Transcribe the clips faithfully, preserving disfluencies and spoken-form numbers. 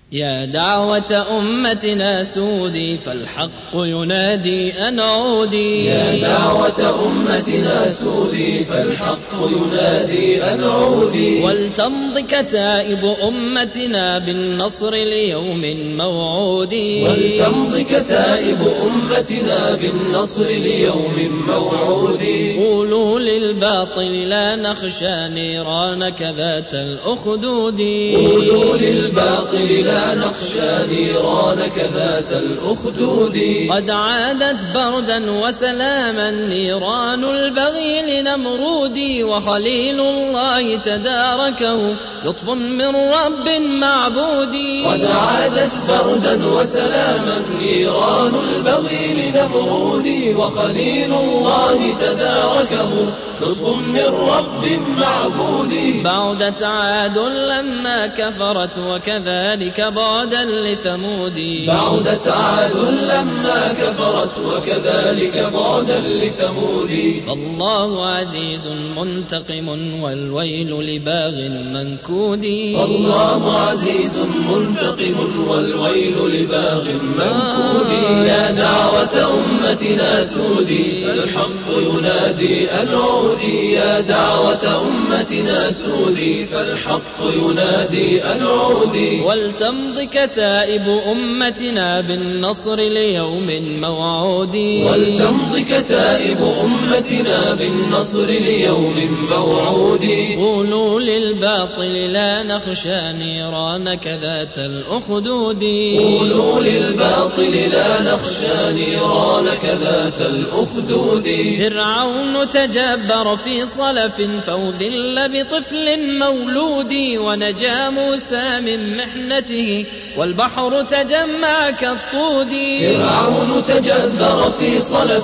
يا دعوة أمتنا سودي فالحق ينادي أن عودي. يا دعوة أمتنا سودي فالحق ينادي أن عودي. ولتمض كتائب أمتنا بالنصر ليوم موعود. ولتمض كتائب أمتنا بالنصر ليوم موعود. قولوا للباطل لا نخشى نيران كذات الأخدود. قولوا للباطل لا نخشى نيران كذات الأخدود. قد عادت بردا وسلاما نيران البغي لنمرود. وخليل الله تداركه لطف من رب معبود. قد عادت بردا وسلاما نيران البغي لنمرود. وخليل الله تداركه لطف من رب معبود. بعدت عاد لما كفرت وكذلك بعدا لثمود. بعدت عاد لما كفرت وكذلك بعدا لثمود. فالله عزيز منتقم والويل لباغ منكود. فالله عزيز منتقم والويل لباغ منكود. يا دعوة أمتنا سودي فالحق ينادي أن عودي. يا دعوة أمتنا سودي فالحق ينادي أن عودي. ولتمض كتائب أمتنا بالنصر ليوم موعود. ولتمض كتائب أمتنا بالنصر ليوم موعود. قولوا للباطل لا نخشى نيران كذات الأخدود. قولوا للباطل لا نخشى نيران كذات الأخدود. فرعون تجبر في صلف فأذل بطفل مولود. ونجا موسى من محنته والبحر تجمع كالطود. فرعون تجبر في صلف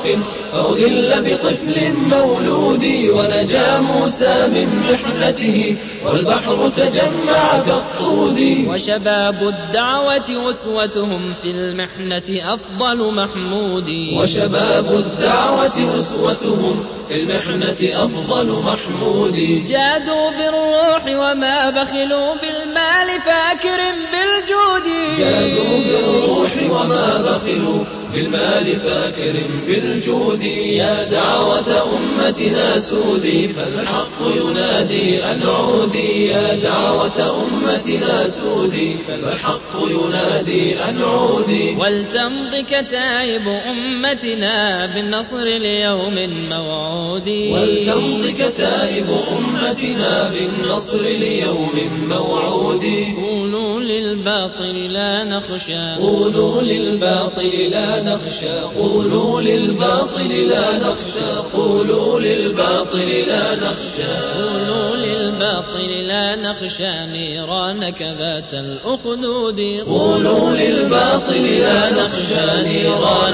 فأذل بطفل مولود. ونجا موسى من محنته والبحر تجمع كالطود. وشباب الدعوة أسوتهم في المحنة أفضل محمود. وشباب الدعوة أسوتهم في المحنة أفضل محمود. جادوا بالروح وما بخلوا بالمال فأكرم بالجود. جادوا بالروح وما بخلوا بالمال فأكرم بالجود. يا دعوة أمتنا سودي فالحق ينادي أن عودي. يا دعوة أمتنا سودي فالحق ينادي أن عودي. ولتمض كتائب أمتنا بالنصر ليوم موعود. ولتمض كتائب أمتنا بالنصر ليوم موعود. قولوا للباطل لا نخشى. قولوا للباطل لا نخشى. قولوا للباطل لا نخشى. قولوا للباطل لا نخشى. قولوا للباطل لا نخشى نيران كذات الأخدود. قولوا للباطل لا نخشى نيران